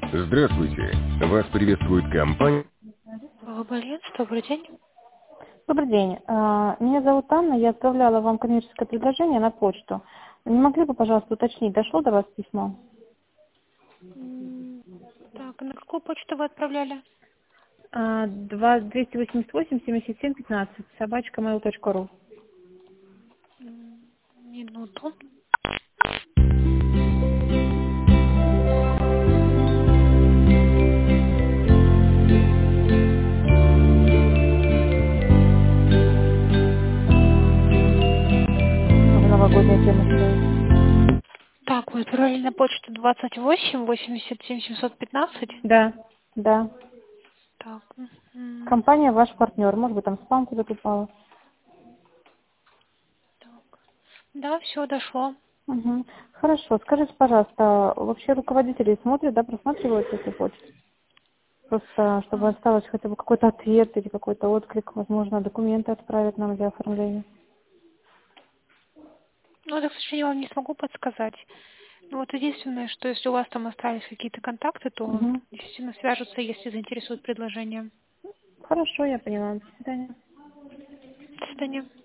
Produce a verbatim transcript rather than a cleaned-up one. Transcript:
Здравствуйте. Вас приветствует компания. Баланс, добрый день. Добрый день. А, Меня зовут Анна. Я отправляла вам коммерческое предложение на почту. Не могли бы, пожалуйста, уточнить, дошло до вас письмо? М, Так, на какую почту вы отправляли? А, два- двести восемьдесят восемь семьдесят семь пятнадцать собачка mail точка ру. М, Минуту. Много новогодняя тема стоит. Так, вы отправили на почту двадцать восемь восемьдесят семь семьсот пятнадцать. Да, да. Так, м, Компания ваш партнер. Может быть, там спам куда-то упала. так. Да, все дошло. Угу. Хорошо. Скажите, пожалуйста, вообще руководители смотрят, да, просматривают эту почту? Просто, чтобы А, осталось хотя бы какой-то ответ или какой-то отклик, возможно, документы отправят нам для оформления. Ну, это, к сожалению, вам не смогу подсказать. Ну, вот единственное, что если у вас там остались какие-то контакты, то Угу. действительно свяжутся, если заинтересует предложение. Хорошо, я поняла. До свидания. До свидания.